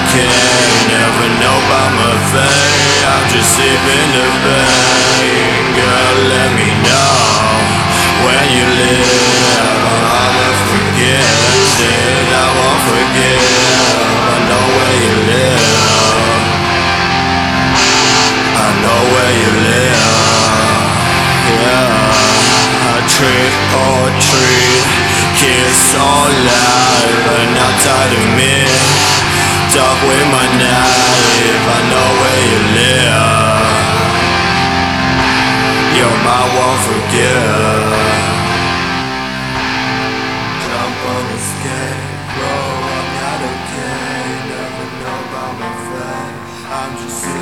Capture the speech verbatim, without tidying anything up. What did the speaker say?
care, never know about my fate. I'm just sleeping the pain. Girl, let me know where you live. I'll forget, said I won't forget. I know where you live. I know where you live. Yeah, trick or treat, kiss all life, but not tied to me. Talk with my knife, I know where you live. Your mind won't forget. Jump on the skate, bro, I'm not okay. Never know about my fate. I'm just